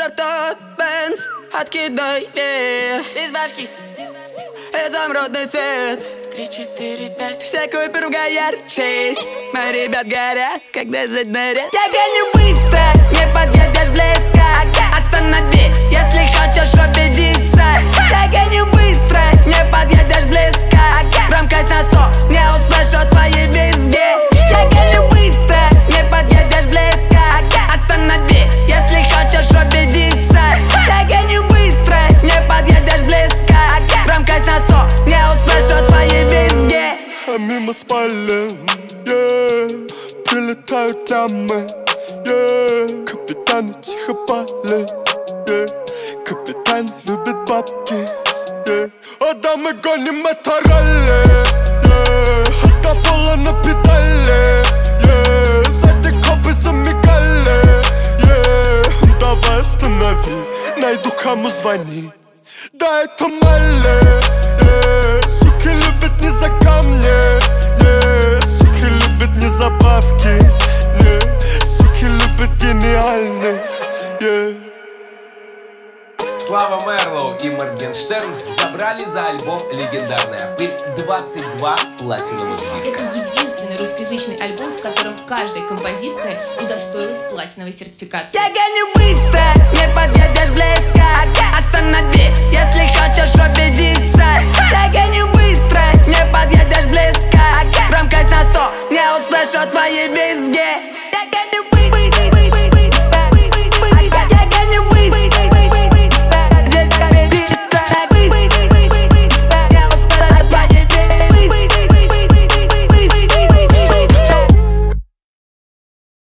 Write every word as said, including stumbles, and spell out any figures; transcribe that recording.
авто, Бенз, откидай вверх из башки, изумрудный цвет. Три, четыре, пять. Все купер угояр. Шесть. Мои ребят горят, когда заднарят. Я гоню быстро, не подъедешь близко. Останови, если хочешь убедиться. Я гоню быстро, не подъедешь близко. Громкость на сто, не услышу твои визги. Я гоню быстро, не подъедешь близко. Останови, если хочешь убедиться. Я гоню быстро, не подъедешь близко. Громкость на сто, не услышу твои визги. А мимо спален, yeah. Прилетают дамы, yeah. Капитаны тихо палят, yeah. Капитан любит бабки, yeah. А дамы гоним это ралли, yeah. От пола на педали, yeah. Сзади копы замигали, yeah. Давай останови, найду кому звони. Да, это Молли, yeah. Суки любят не за камни, yeah. Суки любят не забавки, yeah. Суки любят гениальных, yeah. Слава Мерлоу и Моргенштерн забрали за альбом «Легендарный апрель» двадцать два платиновых диска. Это единственный русскоязычный альбом, в котором каждая композиция удостоилась платиновой сертификации. Я гоню быстро, не подъедешь близко. Останови, если хочешь убедиться. Я гоню быстро, не подъедешь близко. Громкость на сто, не услышу твои визги.